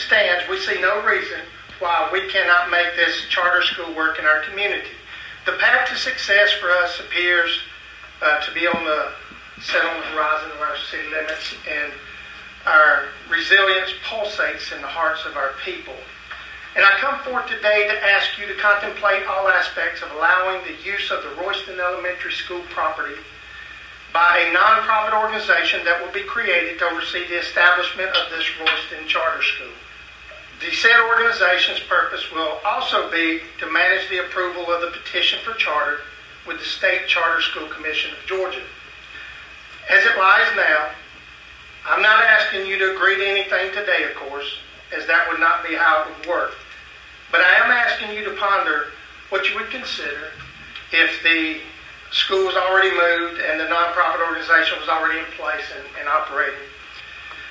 stands, we see no reason why we cannot make this charter school work in our community. The path to success for us appears to be set on the horizon of our city limits, and our resilience pulsates in the hearts of our people. And I come forth today to ask you to contemplate all aspects of allowing the use of the Royston Elementary School property by a nonprofit organization that will be created to oversee the establishment of this Royston Charter School. The said organization's purpose will also be to manage the approval of the petition for charter with the State Charter School Commission of Georgia. As it lies now, I'm not asking you to agree to anything today, of course, as that would not be how it would work. But I am asking you to ponder what you would consider if the school was already moved and the nonprofit organization was already in place and operating.